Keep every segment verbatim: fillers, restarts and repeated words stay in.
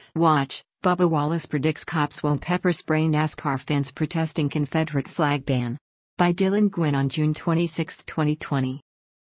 Watch, Bubba Wallace predicts cops won't pepper spray NASCAR fans protesting Confederate flag ban. By Dylan Gwynn on June twenty-sixth, twenty twenty.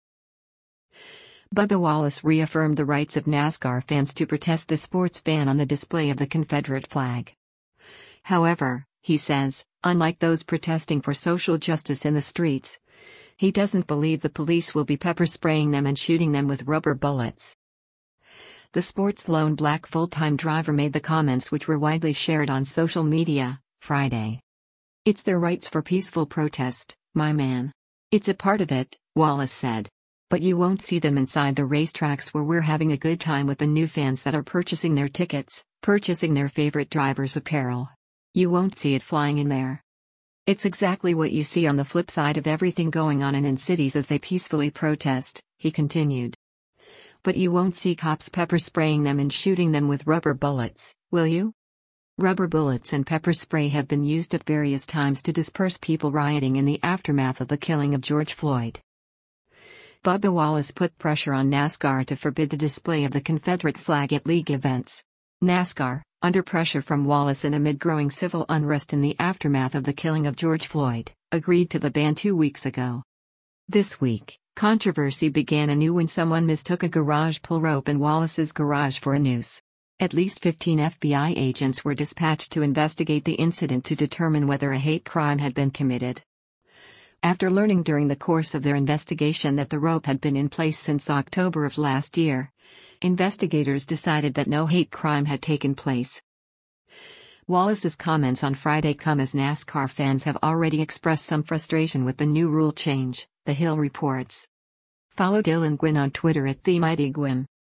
Bubba Wallace reaffirmed the rights of NASCAR fans to protest the sport's ban on the display of the Confederate flag. However, he says, unlike those protesting for social justice in the streets, he doesn't believe the police will be pepper spraying them and shooting them with rubber bullets. The sport's lone black full-time driver made the comments, which were widely shared on social media, Friday. "It's their rights for peaceful protest, my man. It's a part of it," Wallace said. "But you won't see them inside the racetracks where we're having a good time with the new fans that are purchasing their tickets, purchasing their favorite driver's apparel. You won't see it flying in there. It's exactly what you see on the flip side of everything going on in cities as they peacefully protest," he continued. "But you won't see cops pepper spraying them and shooting them with rubber bullets, will you?" Rubber bullets and pepper spray have been used at various times to disperse people rioting in the aftermath of the killing of George Floyd. Bubba Wallace put pressure on NASCAR to forbid the display of the Confederate flag at league events. NASCAR, under pressure from Wallace and amid growing civil unrest in the aftermath of the killing of George Floyd, agreed to the ban two weeks ago. This week, controversy began anew when someone mistook a garage pull rope in Wallace's garage for a noose. At least fifteen F B I agents were dispatched to investigate the incident to determine whether a hate crime had been committed. After learning during the course of their investigation that the rope had been in place since October of last year, investigators decided that no hate crime had taken place. Wallace's comments on Friday come as NASCAR fans have already expressed some frustration with the new rule change, The Hill reports. Follow Dylan Gwynn on Twitter at TheMightyGwynn.